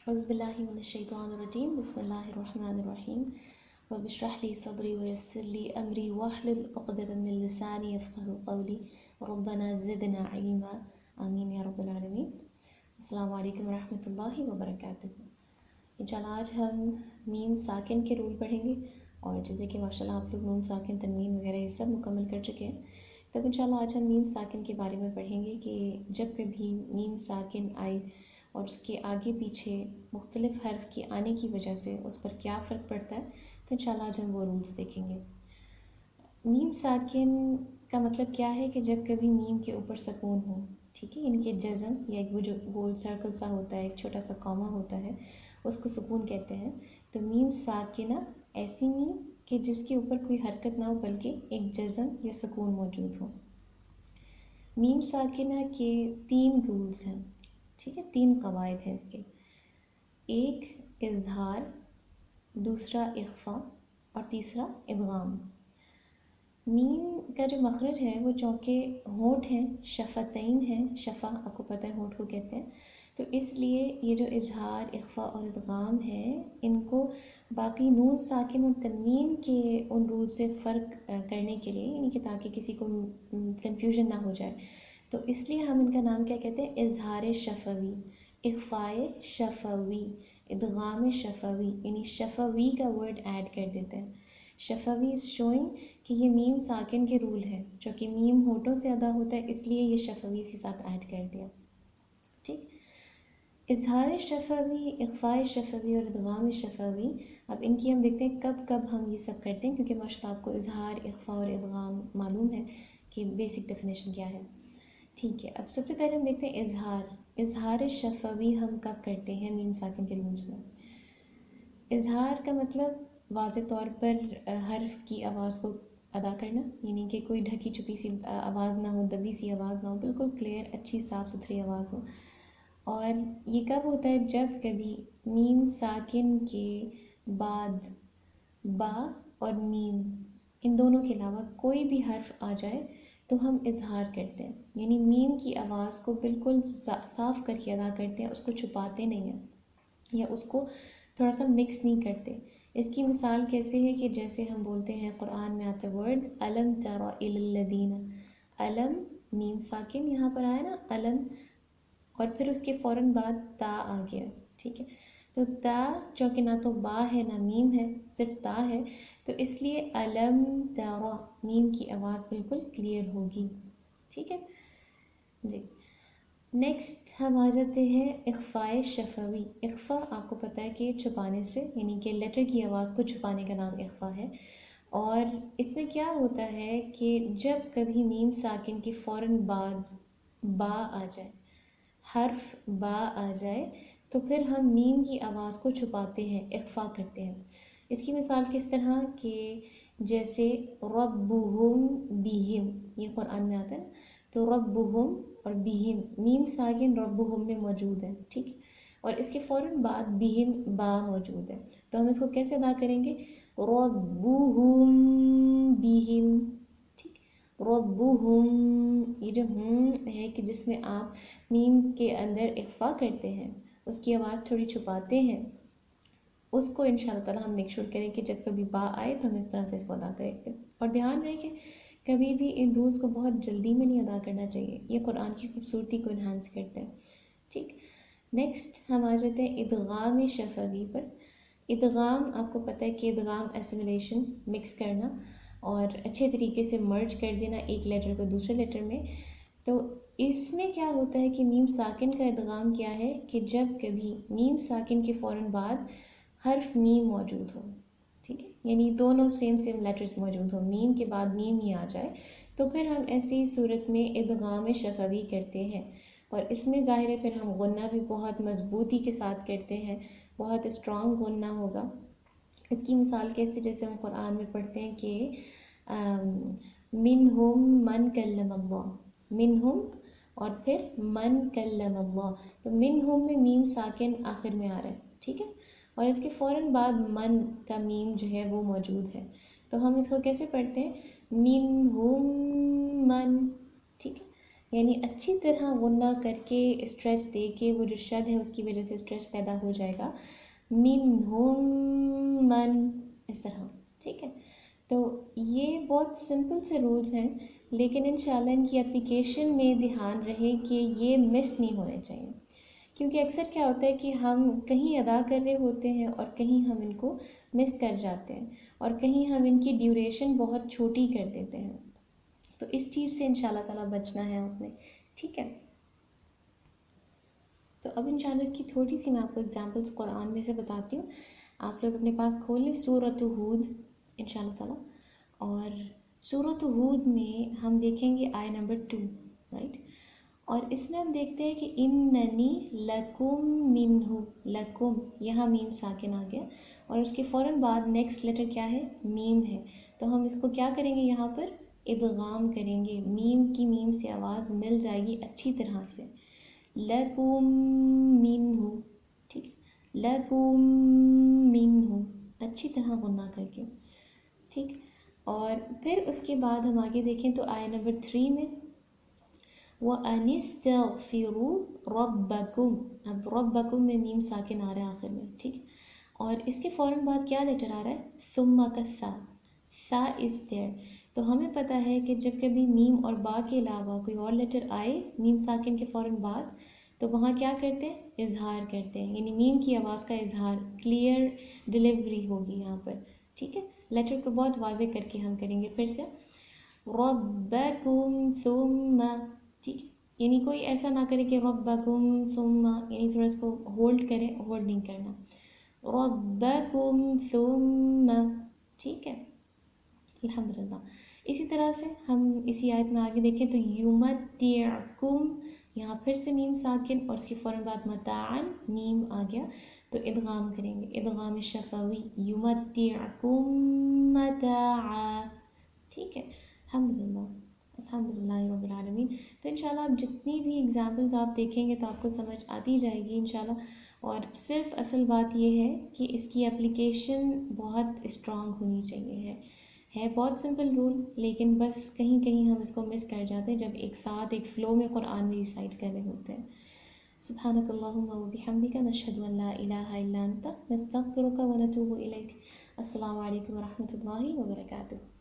اعوذ باللہ من الشیطان الرجیم بسم اللہ الرحمن الرحیم رب اشرح لی صدری ویسر لی امری واحلل عقدۃ من لسانی یفقہوا قولی ربنا زدنا علما آمین یا رب العالمین۔ السلام علیکم ورحمۃ اللہ وبرکاتہ۔ انشاءاللہ آج ہم میم ساکن کے رول پڑھیں گے، اور جیسے کہ ماشاءاللہ آپ لوگ نون ساکن تنوین وغیرہ یہ سب مکمل کر چکے ہیں، تب انشاءاللہ آج ہم میم ساکن کے بارے میں پڑھیں گے کہ جب کبھی میم ساکن آئے اور اس کے آگے پیچھے مختلف حرف کی آنے کی وجہ سے اس پر کیا فرق پڑتا ہے، تو انشاءاللہ آج ہم وہ رولز دیکھیں گے۔ میم ساکن کا مطلب کیا ہے کہ جب کبھی میم کے اوپر سکون ہو، ٹھیک ہے، یعنی کہ جزم یا وہ جو گول سرکل سا ہوتا ہے، ایک چھوٹا سا کامہ ہوتا ہے، اس کو سکون کہتے ہیں۔ تو میم ساکنہ ایسی میم کہ جس کے اوپر کوئی حرکت نہ ہو بلکہ ایک جزم یا سکون موجود ہو۔ میم ساکنہ کے 3 رولز ہیں، ٹھیک ہے، 3 قواعد ہیں اس کے۔ ایک اظہار، دوسرا اخفا اور تیسرا ادغام۔ میم کا جو مخرج ہے وہ چونکہ ہونٹ ہیں، شفتین ہیں، شفا آپ کو پتہ ہے ہونٹ کو کہتے ہیں، تو اس لیے یہ جو اظہار، اخفا اور ادغام ہے، ان کو باقی نون ساکن اور تنوین کے ان رول سے فرق کرنے کے لیے، یعنی کہ تاکہ کسی کو کنفیوژن نہ ہو جائے، تو اس لیے ہم ان کا نام کیا کہتے ہیں، اظہار شفوی، اخفائے شفوی، ادغام شفوی، یعنی شفوی کا ورڈ ایڈ کر دیتے ہیں۔ شفوی از شوئنگ کہ یہ میم ساکن کے رول ہے، جو کہ میم ہونٹوں سے ادا ہوتا ہے، اس لیے یہ شفوی کے ساتھ ایڈ کر دیا، ٹھیک۔ اظہار شفوی، اخفاء شفوی اور ادغام شفوی، اب ان کی ہم دیکھتے ہیں کب کب ہم یہ سب کرتے ہیں، کیونکہ ماشاءاللہ آپ کو اظہار، اخفاء اور ادغام معلوم ہے کہ بیسک ڈیفینیشن کیا ہے، ٹھیک ہے۔ اب سب سے پہلے ہم دیکھتے ہیں اظہار شفوی ہم کب کرتے ہیں میم ساکن کے رولز میں۔ اظہار کا مطلب واضح طور پر حرف کی آواز کو ادا کرنا، یعنی کہ کوئی ڈھکی چھپی سی آواز نہ ہو، دبی سی آواز نہ ہو، بالکل کلیئر اچھی صاف ستھری آواز ہو۔ اور یہ کب ہوتا ہے، جب کبھی میم ساکن کے بعد با اور میم ان دونوں کے علاوہ کوئی بھی حرف آ جائے تو ہم اظہار کرتے ہیں، یعنی میم کی آواز کو بالکل صاف کر کے ادا کرتے ہیں، اس کو چھپاتے نہیں ہیں یا اس کو تھوڑا سا مکس نہیں کرتے۔ اس کی مثال کیسے ہے کہ جیسے ہم بولتے ہیں قرآن میں آتا ہے ورڈ الم تر الی الذین، الم میم ساکن یہاں پر آیا نا الم، اور پھر اس کے فوراً بعد تا آ گیا، ٹھیک ہے، تو تا چونکہ نہ تو با ہے نہ میم ہے، صرف تا ہے، تو اس لیے الم ترا میم کی آواز بالکل کلیئر ہوگی، ٹھیک ہے جی۔ نیکسٹ ہم آ جاتے ہیں اخفاء شفوی۔ اخفا آپ کو پتہ ہے کہ چھپانے سے، یعنی کہ لیٹر کی آواز کو چھپانے کا نام اخفا ہے، اور اس میں کیا ہوتا ہے کہ جب کبھی میم ساکن کی فوراً بعد با آ جائے، حرف با آ جائے، تو پھر ہم میم کی آواز کو چھپاتے ہیں، اخفا کرتے ہیں۔ اس کی مثال کس طرح کہ جیسے ربہم بہم، یہ قرآن میں آتا ہے، تو ربہم اور بہم، میم ساکن ربہم میں موجود ہے، ٹھیک، اور اس کے فوراً بعد بہم با موجود ہے، تو ہم اس کو کیسے ادا کریں گے، ربہم بہم، ٹھیک، ربہم، یہ جو ہم ہے کہ جس میں آپ میم کے اندر اخفا کرتے ہیں، اس کی آواز تھوڑی چھپاتے ہیں، اس کو انشاءاللہ تعالی ہم میک شور کریں کہ جب کبھی با آئے تو ہم اس طرح سے اس کو ادا کریں، اور دھیان رہے کہ کبھی بھی ان رولز کو بہت جلدی میں نہیں ادا کرنا چاہیے، یہ قرآن کی خوبصورتی کو انہانس کرتے ہیں، ٹھیک۔ نیکسٹ ہم آ جاتے ہیں ادغام شفوی پر۔ ادغام آپ کو پتہ ہے کہ ادغام اسیمیلیشن، مکس کرنا اور اچھے طریقے سے مرج کر دینا ایک لیٹر کو دوسرے لیٹر میں، تو اس میں کیا ہوتا ہے کہ میم ساکن کا ادغام کیا ہے کہ جب کبھی میم ساکن کے فوراً بعد حرف میم موجود ہو، ٹھیک ہے، یعنی دونوں سیم لیٹرز موجود ہوں، میم کے بعد میم ہی آ جائے، تو پھر ہم ایسی صورت میں ادغام شفوی کرتے ہیں، اور اس میں ظاہر ہے پھر ہم غنہ بھی بہت مضبوطی کے ساتھ کرتے ہیں، بہت اسٹرانگ غنہ ہوگا۔ اس کی مثال کیسے، جیسے ہم قرآن میں پڑھتے ہیں کہ منہم من کلم اللہ، منہم اور پھر من کلم اللہ، تو منہم میں میم ساکن آخر میں آ رہا ہے، ٹھیک ہے، اور اس کے فوراً بعد من کا میم جو ہے وہ موجود ہے، تو ہم اس کو کیسے پڑھتے ہیں، منہم من، ٹھیک ہے، یعنی اچھی طرح غنہ کر کے اسٹریس دے کے وہ جو شد ہے اس کی وجہ سے اسٹریس پیدا ہو جائے گا، منہم من، اس طرح، ٹھیک ہے. تو یہ بہت سمپل سے رولز ہیں، لیکن انشاءاللہ ان کی اپلیکیشن میں دھیان رہے کہ یہ مس نہیں ہونے چاہیے، کیونکہ اکثر کیا ہوتا ہے کہ ہم کہیں ادا کر رہے ہوتے ہیں اور کہیں ہم ان کو مس کر جاتے ہیں، اور کہیں ہم ان کی ڈیوریشن بہت چھوٹی کر دیتے ہیں. تو اس چیز سے انشاءاللہ تعالیٰ بچنا ہے آپ نے، ٹھیک ہے. تو اب انشاءاللہ اس کی تھوڑی سی میں آپ کو ایگزامپلس قرآن میں سے بتاتی ہوں. آپ لوگ اپنے پاس کھول لیں سورۃ ہود انشاءاللہ تعالیٰ، اور سورۃ ہود میں ہم دیکھیں گے آیہ نمبر 2، رائٹ. اور اس میں ہم دیکھتے ہیں کہ اننی لکم منہ، لکم یہاں میم ساکن آ گیا، اور اس کے فوراً بعد نیکسٹ لیٹر کیا ہے، میم ہے. تو ہم اس کو کیا کریں گے، یہاں پر ادغام کریں گے، میم کی میم سے آواز مل جائے گی اچھی طرح سے. لکم منہ، ٹھیک، لکم منہ، اچھی طرح غنہ کر کے، ٹھیک. اور پھر اس کے بعد ہم آگے دیکھیں تو آیہ نمبر 3 میں وَأَنِ اسْتَغْفِرُوا رَبَّكُمْ، اب ربکم میں میم ساکن آ رہا ہے آخر میں، ٹھیک. اور اس کے فوراً بعد کیا لیٹر آ رہا ہے، ثم کا سا، سا از دیئر. تو ہمیں پتہ ہے کہ جب کبھی میم اور با کے علاوہ کوئی اور لیٹر آئے میم ساکن کے فوراً بعد، تو وہاں کیا کرتے ہیں، اظہار کرتے ہیں، یعنی میم کی آواز کا اظہار، کلیئر ڈیلیوری ہوگی یہاں پر، ٹھیک ہے. لیٹر کو بہت واضح کر کے ہم کریں گے. پھر سے ربکم ثم، ٹھیک، یعنی کوئی ایسا نہ کرے کہ ربکم ثم، یعنی تھوڑا اس کو ہولڈ کریں، ہولڈ نہیں کرنا، ربکم ثم، ٹھیک ہے. الحمدللہ. اسی طرح سے ہم اسی آیت میں آگے دیکھیں تو یمتعکم، یہاں پھر سے میم ساکن اور اس کے فوراً بعد متاعن میم آ گیا، تو ادغام کریں گے، ادغام شفوی، یمتعکم متاعا، ٹھیک ہے. الحمدللہ، الحمدللہ رب العالمین. تو انشاءاللہ آپ جتنی بھی ایگزامپلز آپ دیکھیں گے تو آپ کو سمجھ آتی جائے گی انشاءاللہ. اور صرف اصل بات یہ ہے کہ اس کی اپلیکیشن بہت اسٹرانگ ہونی چاہیے. ہے بہت سمپل رول، لیکن بس کہیں کہیں ہم اس کو مس کر جاتے ہیں جب ایک ساتھ ایک فلو میں قرآن میں ریسائٹ کر رہے ہوتے ہیں. سبحانک اللہم و بحمدک، نشہد ان لا الہ الا انت، نستغفرک و نتوب الیک. السلام علیکم و رحمۃ اللہ وبرکاتہ.